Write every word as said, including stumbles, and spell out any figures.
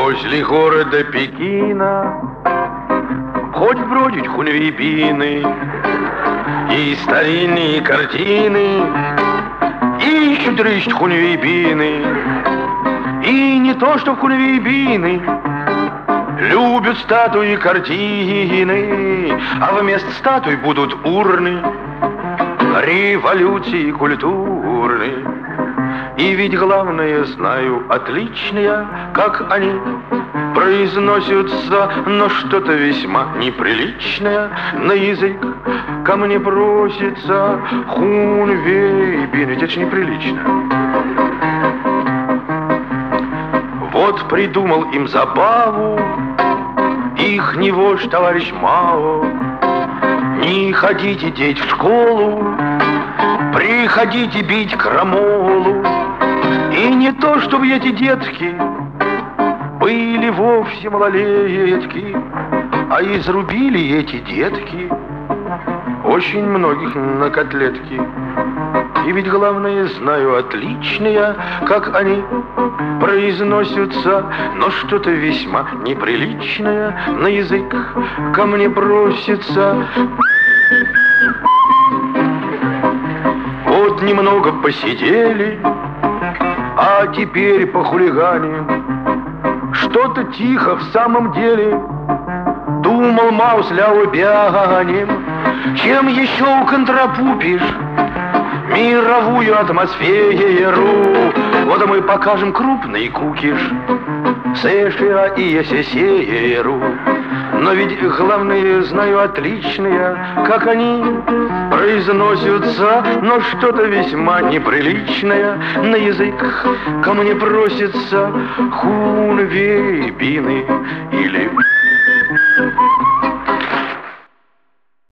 Возле города Пекина хоть бродить хунвейбины и старинные картины, ищут рыщут хунвейбины. И не то что хунвейбины любят статуи, картины, а вместо статуй будут урны революции культурной. И ведь главное знаю отлично я, как они произносятся, но что-то весьма неприличное на язык ко мне просится. Хунвейбин, ведь это ж неприлично. Вот придумал им забаву ихний вождь товарищ Мао. Не ходите, деть, в школу, приходите бить крамолу. И не то, чтобы эти детки были вовсе малолетки, а изрубили эти детки очень многих на котлетки. И ведь главное знаю отлично я, как они произносятся, но что-то весьма неприличное на язык ко мне просится. Вот немного посидели, а теперь похулиганим. Что-то тихо в самом деле думал Маус ляо бянем. Чем еще уконтропупишь мировую атмосферу? Вот мы покажем крупный кукиш США и СССРу. Но ведь главное знаю отлично я, как они произносятся, но что-то весьма неприличное на язык ко мне просится. Хунвейбины или